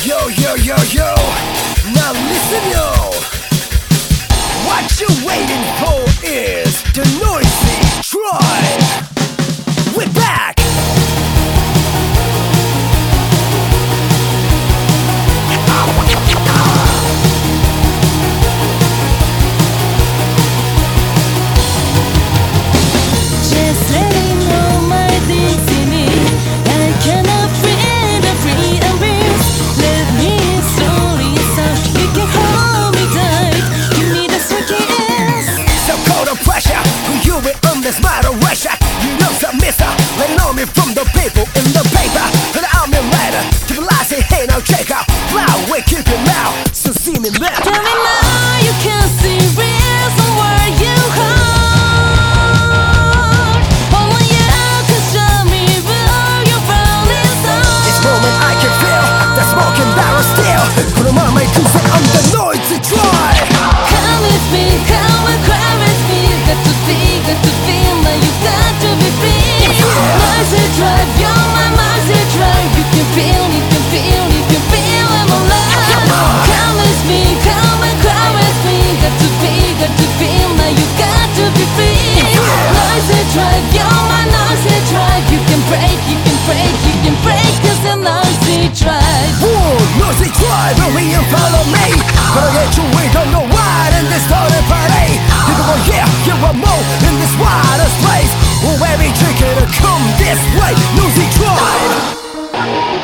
Yo, yo, yo, yo, now listen, yo. What you waiting for is the Noisy Tribe. We're back. Just letting know my destiny. I cannot free and breathe. Let me slowly so you can hold me tight. Give me the sweetness. So cold of pressure, who you will on this moderation. You know some mister, letting on me from the people in the paper. And I'm in later, to the last say, hey, now check out. Fly away, keep it loud, so see me now. Tell me now you can see reason where you hold. Only you can show me where you're rolling on. This moment I can feel the smoke and barrel still. Put 'em on my cruise on the Noisy Tribe. Come with me, come and cry with me. Got to feel, now you got to be free. Noisy Tribe, you're my Noisy Tribe. You can feel, you can feel, you can feel I'm alive. Come with me, come and cry with me. Got to feel, now you got to be free. Noisy Tribe, you're my Noisy Tribe. You can break, you can break, you can break. 'Cause the Noisy Tribe. Ooh, Noisy Tribe, hurry and follow me. Gonna get you, we don't know why in this party party. People go, yeah, you want more in this widest place. Oh, every drinker to come this way. Noisy Tribe.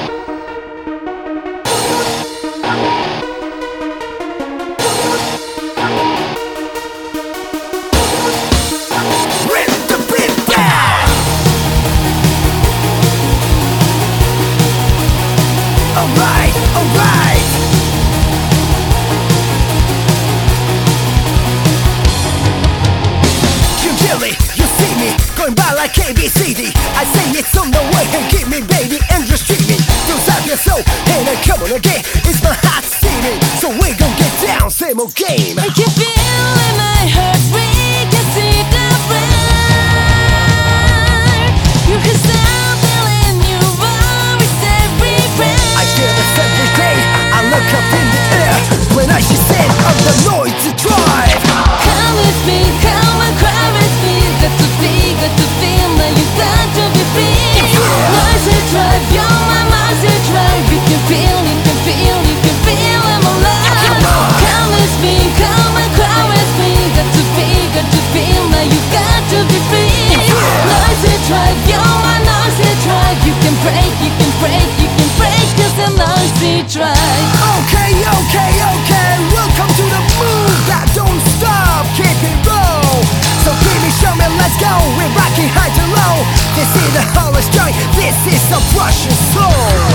Rip the beat down. Alright, alright. You really, you see me going by like ABCD. I say it's on the way and keep me baby and just treat me. Don't stop your soul and then come on again. It's my hot city, so we gon' get down, same old game. I can feel in my heart, we can see the fire. You can stop feeling you worries everywhere. I feel this every day. I look up in the air when I should say I'm the Noisy Tribe. Come with me, come and cry with me. Got to feel, now you got to be free. Noisy Tribe, you're my Noisy Tribe. You can feel, you can feel, you can feel I'm alive. Come with me, come and cry with me. Got to feel, now you got to be free. Noisy Tribe, you're my Noisy Tribe. You can break, you can break, you can break. 'Cause the Noisy Tribe. Okay, okay, okay. Welcome to the move that don't stop. Keep it roll. So give me, show me, let's go. We're rocking high to low. This is the Hollis joint. This is a Russian soul.